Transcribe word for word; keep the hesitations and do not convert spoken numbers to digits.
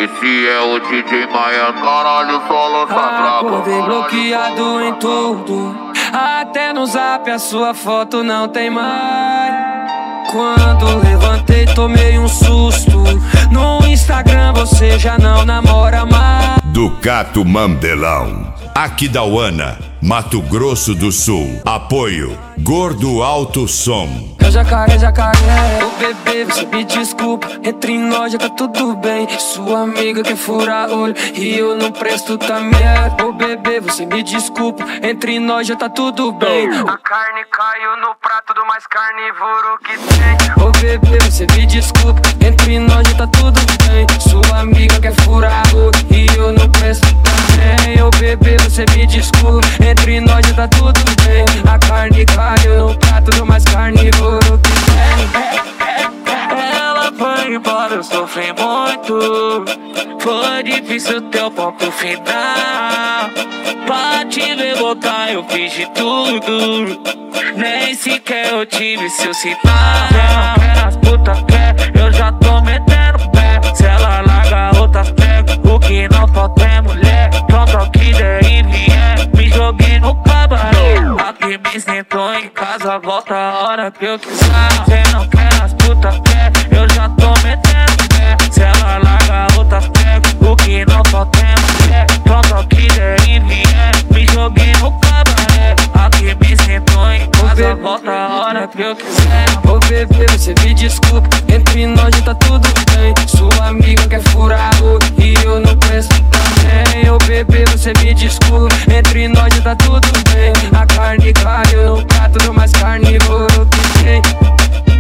Esse é o D J Maia, caralho, só lança braba. Acordei bloqueado em tudo, até no zap a sua foto não tem mais. Quando levantei tomei um susto, no Instagram você já não namora mais. Ducato Mandelão, Aquidauana, Mato Grosso do Sul. Apoio Gordo Alto Som. Meu jacaré, jacaré, ô bebê, você me desculpa, entre nós já tá tudo bem. Sua amiga quer furar olho e eu não presto também. Ô bebê, você me desculpa, entre nós já tá tudo bem. A carne caiu no prato do mais carnívoro que tem. Ô bebê, você me desculpa, entre nós já tá tudo bem. Sua amiga quer furar olho e eu não presto também. Ô bebê, você me desculpa, entre nós já tá tudo bem. A carne caiu no prato do mais carnívoro. Ela foi embora, eu sofri muito. Foi difícil teu ponto final. Pra te ver voltar eu fiz de tudo, nem sequer eu tive seu sinal. Se não quer as putas quer, eu já tô metendo pé. Se ela larga outras pega, o que não falta é mulher. Pronto ao que der e vier, me joguei no cabaré. Aqui me sentou em casa, volta a hora que eu quiser. Se não quer as putas quer, eu já tô metendo pé. Se ela larga outras pega, o que não falta é mulher. Pronto ao que der e vier, me joguei no cabaré. Aqui me sentou em casa, volta a hora que eu quiser. Ô bebê, você me desculpa, entre nós já tá tudo bem. Sua amiga quer furar o e eu não presto também. Ô bebê, você me desculpa, entre nós já tá tudo bem. A carne caiu no prato do mais carnívoro que tem.